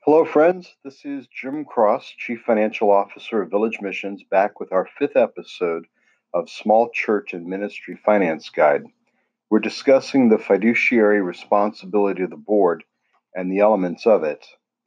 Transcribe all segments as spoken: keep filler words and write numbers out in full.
Hello, friends. This is Jim Cross, Chief Financial Officer of Village Missions, back with our fifth episode of Small Church and Ministry Finance Guide. We're discussing the fiduciary responsibility of the board and the elements of it.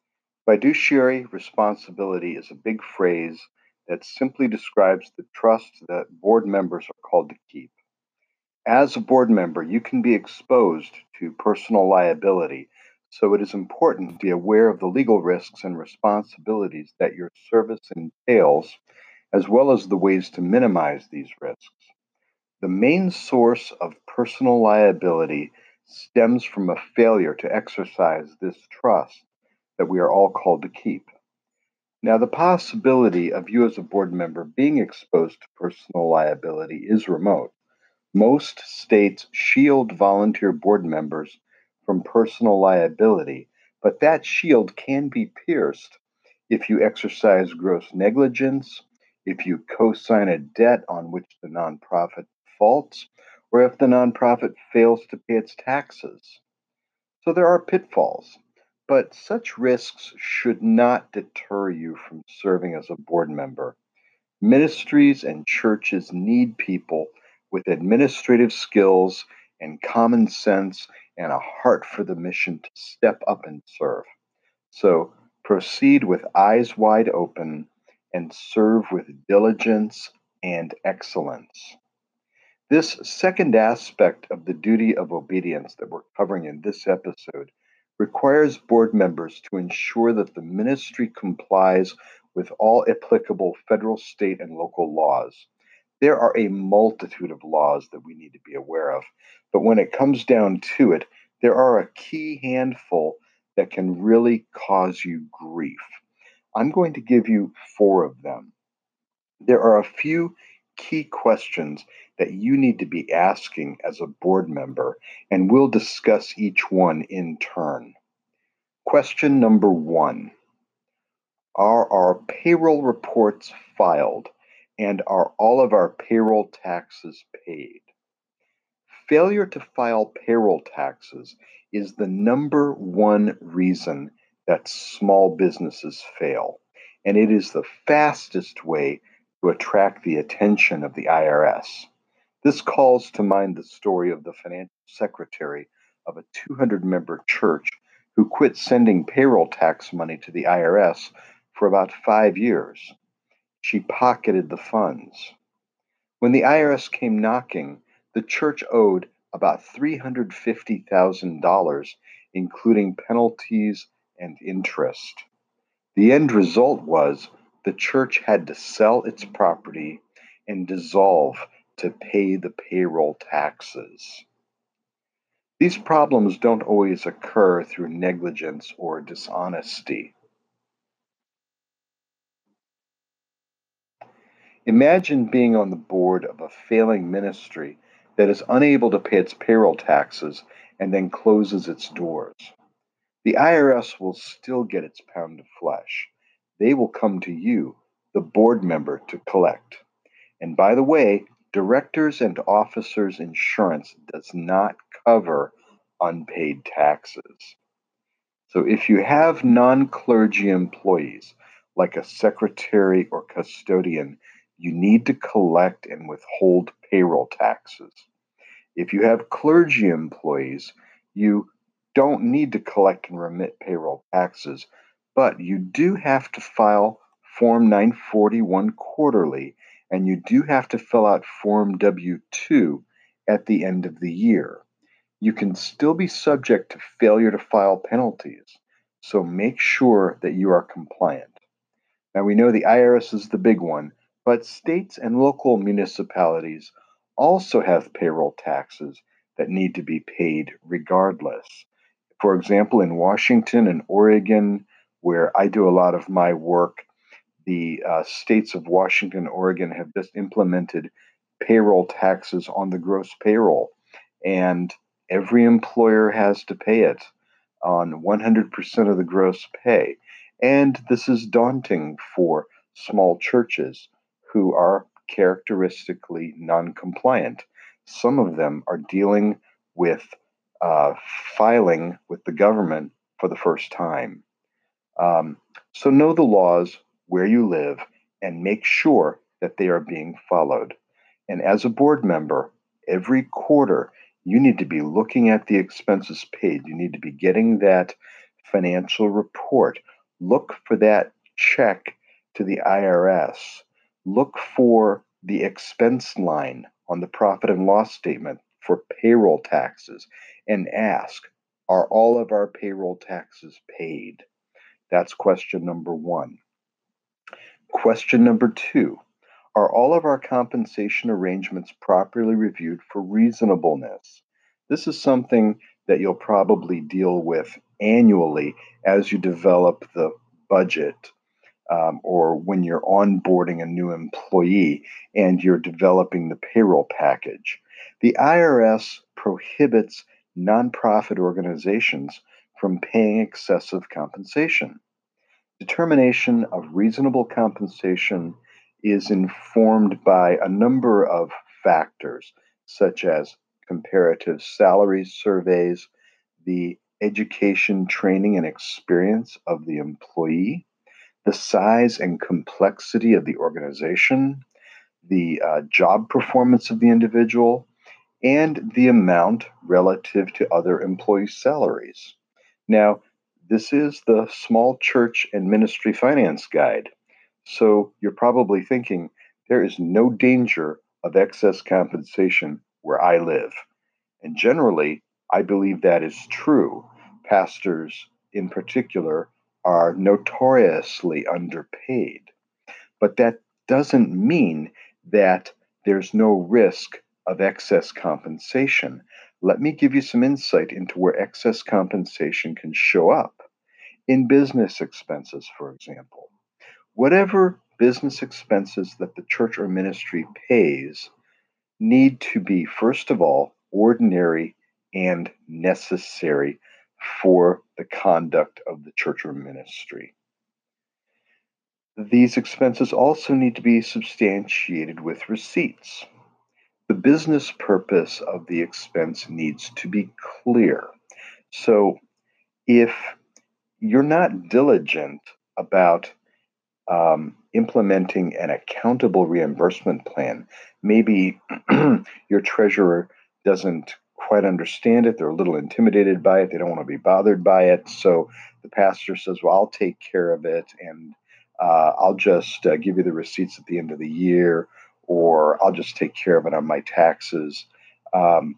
Fiduciary responsibility is a big phrase that simply describes the trust that board members are called to keep. As a board member, you can be exposed to personal liability, so it is important to be aware of the legal risks and responsibilities that your service entails, as well as the ways to minimize these risks. The main source of personal liability stems from a failure to exercise this trust that we are all called to keep. Now, the possibility of you as a board member being exposed to personal liability is remote. Most states shield volunteer board members from personal liability, but that shield can be pierced if you exercise gross negligence, if you co-sign a debt on which the nonprofit defaults, or if the nonprofit fails to pay its taxes. So there are pitfalls, but such risks should not deter you from serving as a board member. Ministries and churches need people with administrative skills and common sense and a heart for the mission to step up and serve. So proceed with eyes wide open and serve with diligence and excellence. This second aspect of the duty of obedience that we're covering in this episode requires board members to ensure that the ministry complies with all applicable federal, state, and local laws. There are a multitude of laws that we need to be aware of, but when it comes down to it, there are a key handful that can really cause you grief. I'm going to give you four of them. There are a few key questions that you need to be asking as a board member, and we'll discuss each one in turn. Question number one: are our payroll reports filed, and are all of our payroll taxes paid? Failure to file payroll taxes is the number one reason that small businesses fail, and it is the fastest way to attract the attention of the I R S. This calls to mind the story of the financial secretary of a two hundred member church who quit sending payroll tax money to the I R S for about five years. She pocketed the funds. When the I R S came knocking, the church owed about three hundred fifty thousand dollars, including penalties and interest. The end result was the church had to sell its property and dissolve to pay the payroll taxes. These problems don't always occur through negligence or dishonesty. Imagine being on the board of a failing ministry that is unable to pay its payroll taxes and then closes its doors. The I R S will still get its pound of flesh. They will come to you, the board member, to collect. And by the way, directors and officers insurance does not cover unpaid taxes. So if you have non-clergy employees, like a secretary or custodian, you need to collect and withhold payroll taxes. If you have clergy employees, you don't need to collect and remit payroll taxes, but you do have to file Form nine forty-one quarterly, and you do have to fill out Form W two at the end of the year. You can still be subject to failure to file penalties, so make sure that you are compliant. Now, we know the I R S is the big one, but states and local municipalities also have payroll taxes that need to be paid regardless. For example, in Washington and Oregon, where I do a lot of my work, the uh, states of Washington and Oregon have just implemented payroll taxes on the gross payroll, and every employer has to pay it on one hundred percent of the gross pay. And this is daunting for small churches who are characteristically non-compliant. Some of them are dealing with uh, filing with the government for the first time. Um, so know the laws where you live and make sure that they are being followed. And as a board member, every quarter, you need to be looking at the expenses paid. You need to be getting that financial report. Look for that check to the I R S. Look for the expense line on the profit and loss statement for payroll taxes and ask, are all of our payroll taxes paid? That's question number one. Question number two, are all of our compensation arrangements properly reviewed for reasonableness? This is something that you'll probably deal with annually as you develop the budget, um, or when you're onboarding a new employee and you're developing the payroll package. The I R S prohibits nonprofit organizations from paying excessive compensation. Determination of reasonable compensation is informed by a number of factors, such as comparative salary surveys, the education, training, and experience of the employee, the size and complexity of the organization, the uh, job performance of the individual, and the amount relative to other employee salaries. Now, this is the Small Church and Ministry Finance Guide. So you're probably thinking there is no danger of excess compensation where I live. And generally, I believe that is true. Pastors, in particular, are notoriously underpaid. But that doesn't mean that there's no risk of excess compensation. Let me give you some insight into where excess compensation can show up. In business expenses, for example, whatever business expenses that the church or ministry pays need to be, first of all, ordinary and necessary for the conduct of the church or ministry. These expenses also need to be substantiated with receipts. The business purpose of the expense needs to be clear. So if you're not diligent about um, implementing an accountable reimbursement plan, maybe your treasurer doesn't quite understand it, they're a little intimidated by it, they don't want to be bothered by it. So the pastor says, well, I'll take care of it, and uh, I'll just uh, give you the receipts at the end of the year, or I'll just take care of it on my taxes. Um,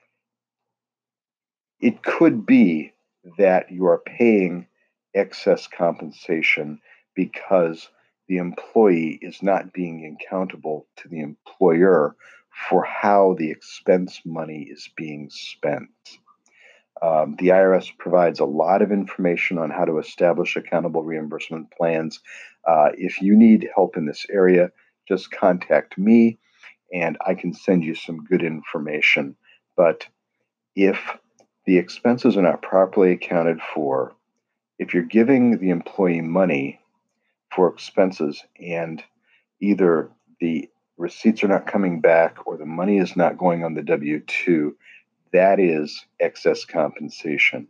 it could be that you are paying excess compensation because the employee is not being accountable to the employer for how the expense money is being spent. Um, the I R S provides a lot of information on how to establish accountable reimbursement plans. Uh, if you need help in this area, just contact me and I can send you some good information. But if the expenses are not properly accounted for, if you're giving the employee money for expenses and either the receipts are not coming back or the money is not going on the W two, that is excess compensation.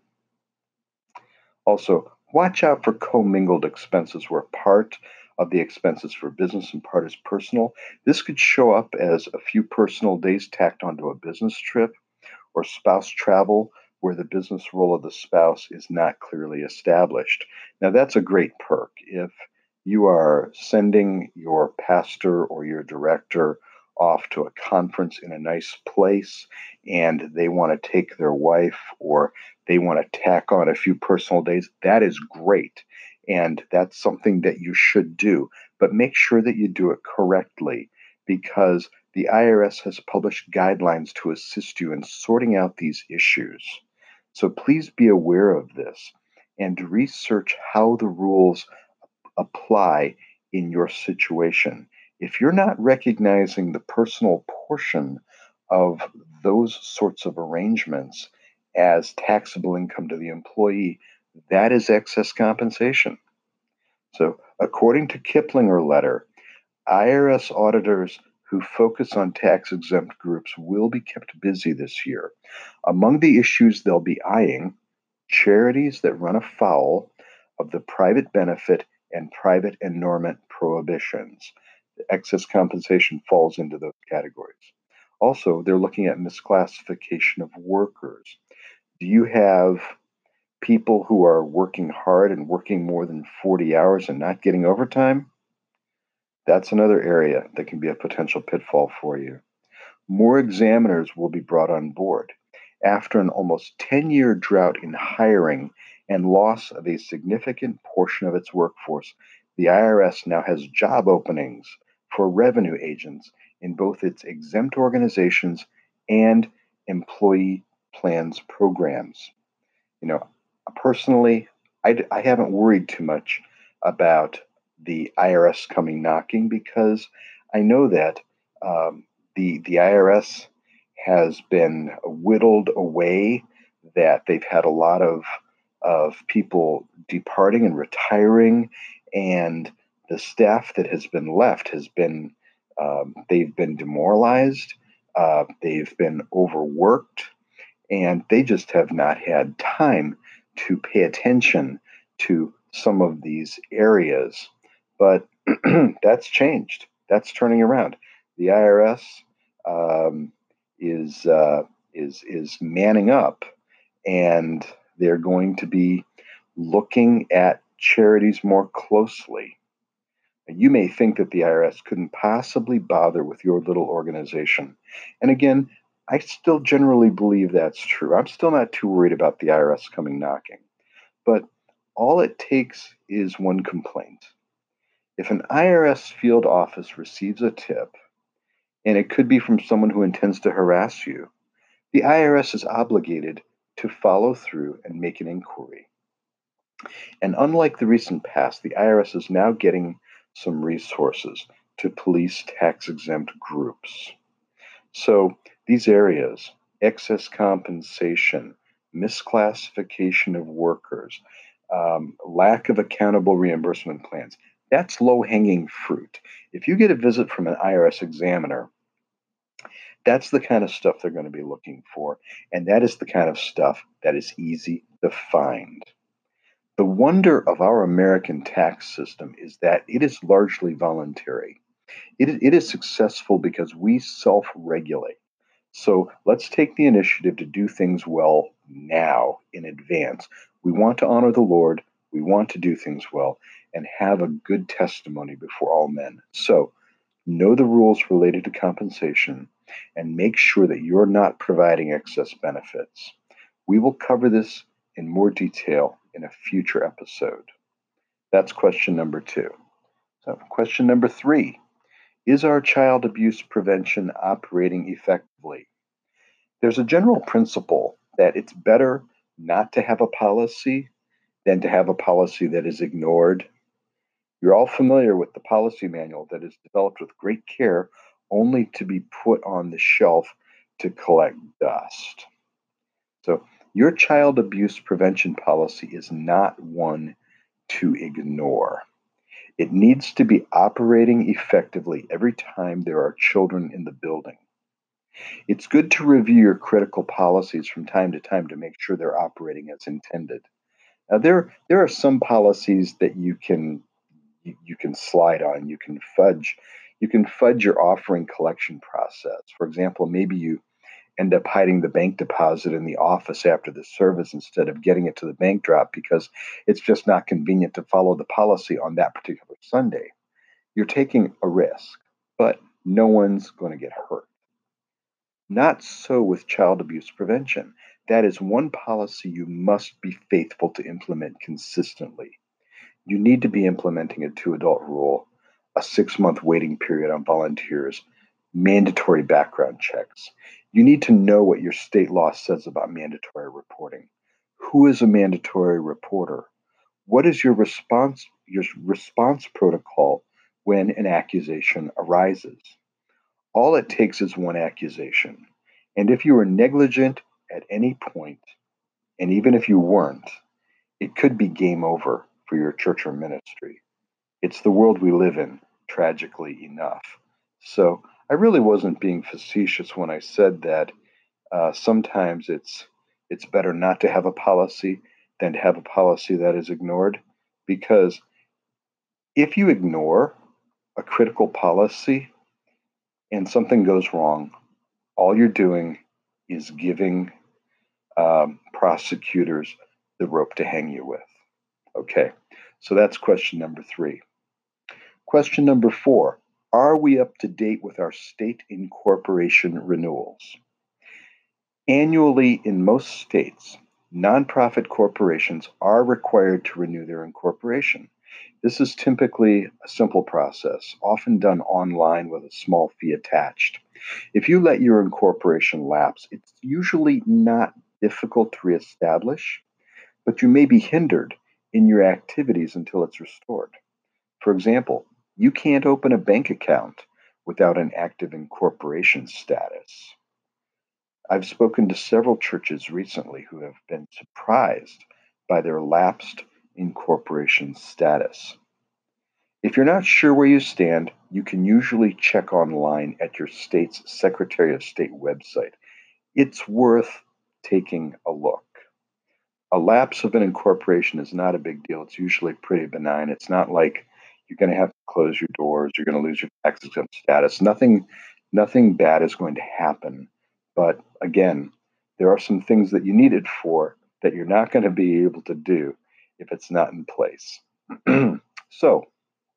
Also, watch out for commingled expenses where part of the expenses for business and part is personal. This could show up as a few personal days tacked onto a business trip, or spouse travel where the business role of the spouse is not clearly established. Now, that's a great perk. If you are sending your pastor or your director off to a conference in a nice place and they want to take their wife or they want to tack on a few personal days, that is great. And that's something that you should do. But make sure that you do it correctly, because the I R S has published guidelines to assist you in sorting out these issues. So please be aware of this and research how the rules apply in your situation. If you're not recognizing the personal portion of those sorts of arrangements as taxable income to the employee, that is excess compensation. So, according to Kiplinger letter, I R S auditors who focus on tax exempt groups will be kept busy this year. Among the issues they'll be eyeing, charities that run afoul of the private benefit and private annulment prohibitions. The excess compensation falls into those categories. Also, they're looking at misclassification of workers. Do you have people who are working hard and working more than forty hours and not getting overtime? That's another area that can be a potential pitfall for you. More examiners will be brought on board. After an almost ten year drought in hiring and loss of a significant portion of its workforce, the I R S now has job openings for revenue agents in both its exempt organizations and employee plans programs. You know, personally, I, I haven't worried too much about the I R S coming knocking because I know that um, the the I R S has been whittled away, that they've had a lot of of people departing and retiring, and the staff that has been left has been um, they've been demoralized, uh, they've been overworked, and they just have not had time to pay attention to some of these areas. But that's changed. That's turning around. The I R S um, is uh, is is manning up, and they're going to be looking at charities more closely. You may think that the I R S couldn't possibly bother with your little organization. And again, I still generally believe that's true. I'm still not too worried about the I R S coming knocking. But all it takes is one complaint. If an I R S field office receives a tip, and it could be from someone who intends to harass you, the I R S is obligated to follow through and make an inquiry. And unlike the recent past, the I R S is now getting some resources to police tax exempt groups. So these areas, excess compensation, misclassification of workers, um, lack of accountable reimbursement plans, that's low hanging fruit. If you get a visit from an I R S examiner, that's the kind of stuff they're going to be looking for. And that is the kind of stuff that is easy to find. The wonder of our American tax system is that it is largely voluntary. It, it is successful because we self regulate. So let's take the initiative to do things well now in advance. We want to honor the Lord, we want to do things well, and have a good testimony before all men. So know the rules related to compensation and make sure that you're not providing excess benefits. We will cover this in more detail in a future episode. That's question number two. So, question number three. Is our child abuse prevention operating effectively? There's a general principle that it's better not to have a policy than to have a policy that is ignored. You're all familiar with the policy manual that is developed with great care only to be put on the shelf to collect dust. So, your child abuse prevention policy is not one to ignore. It needs to be operating effectively every time there are children in the building. It's good to review your critical policies from time to time to make sure they're operating as intended. Now, there there are some policies that you can you, you can slide on, you can fudge, you can fudge your offering collection process. For example, maybe you end up hiding the bank deposit in the office after the service instead of getting it to the bank drop because it's just not convenient to follow the policy on that particular Sunday. You're taking a risk, but no one's going to get hurt. Not so with child abuse prevention. That is one policy you must be faithful to implement consistently. You need to be implementing a two adult rule, a six month waiting period on volunteers, mandatory background checks. You need to know what your state law says about mandatory reporting. Who is a mandatory reporter? What is your response your response protocol when an accusation arises? All it takes is one accusation. And if you are negligent at any point, and even if you weren't, it could be game over for your church or ministry. It's the world we live in, tragically enough. So I really wasn't being facetious when I said that uh, sometimes it's it's better not to have a policy than to have a policy that is ignored. because if you ignore a critical policy and something goes wrong, all you're doing is giving um, prosecutors the rope to hang you with. Okay, so that's question number three. Question number four, are we up to date with our state incorporation renewals? Annually, in most states, nonprofit corporations are required to renew their incorporation. This is typically a simple process, often done online with a small fee attached. If you let your incorporation lapse, it's usually not difficult to reestablish, but you may be hindered in your activities until it's restored. For example, you can't open a bank account without an active incorporation status. I've spoken to several churches recently who have been surprised by their lapsed incorporation status. If you're not sure where you stand, you can usually check online at your state's Secretary of State website. It's worth taking a look. A lapse of an incorporation is not a big deal. It's usually pretty benign. It's not like you're going to have to close your doors, you're going to lose your tax exempt status. Nothing, nothing bad is going to happen. But again, there are some things that you need it for that you're not going to be able to do if it's not in place. So,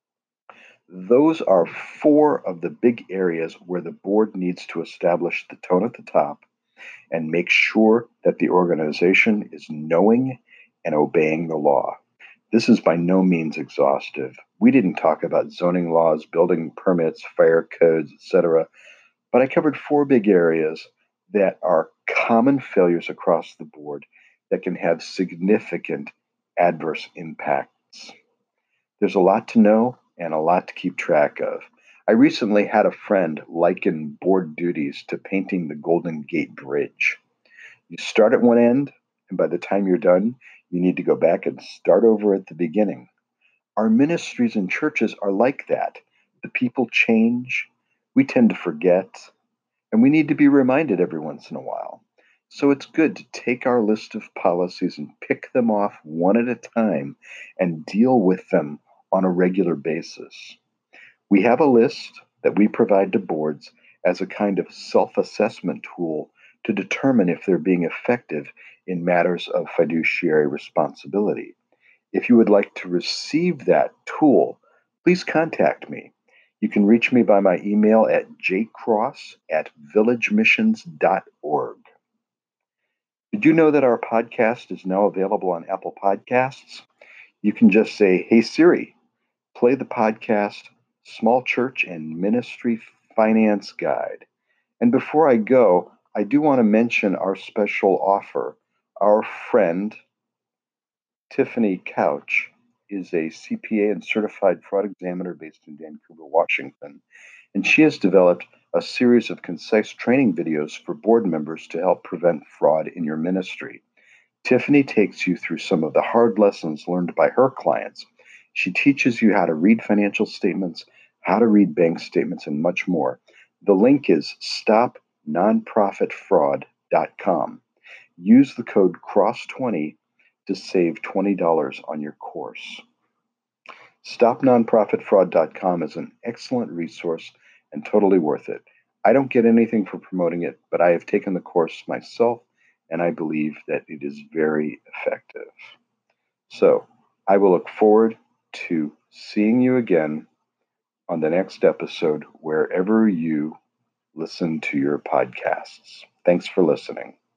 those are four of the big areas where the board needs to establish the tone at the top and make sure that the organization is knowing and obeying the law. This is by no means exhaustive. We didn't talk about zoning laws, building permits, fire codes, et cetera, but I covered four big areas that are common failures across the board that can have significant adverse impacts. There's a lot to know and a lot to keep track of. I recently had a friend liken board duties to painting the Golden Gate Bridge. You start at one end, and by the time you're done, you need to go back and start over at the beginning. Our ministries and churches are like that. The people change, we tend to forget, and we need to be reminded every once in a while. So it's good to take our list of policies and pick them off one at a time and deal with them on a regular basis. We have a list that we provide to boards as a kind of self-assessment tool to determine if they're being effective in matters of fiduciary responsibility. If you would like to receive that tool, please contact me. You can reach me by my email at jcross at villagemissions dot org. Did you know that our podcast is now available on Apple Podcasts? You can just say, "Hey Siri, play the podcast Small Church and Ministry Finance Guide." And before I go, I do want to mention our special offer. Our friend, Tiffany Couch, is a C P A and certified fraud examiner based in Vancouver, Washington. And she has developed a series of concise training videos for board members to help prevent fraud in your ministry. Tiffany takes you through some of the hard lessons learned by her clients. She teaches you how to read financial statements, how to read bank statements, and much more. The link is stop nonprofit fraud dot com. Use the code cross twenty to save twenty dollars on your course. stop nonprofit fraud dot com is an excellent resource and totally worth it. I don't get anything for promoting it, but I have taken the course myself, and I believe that it is very effective. So I will look forward to seeing you again on the next episode, wherever you listen to your podcasts. Thanks for listening.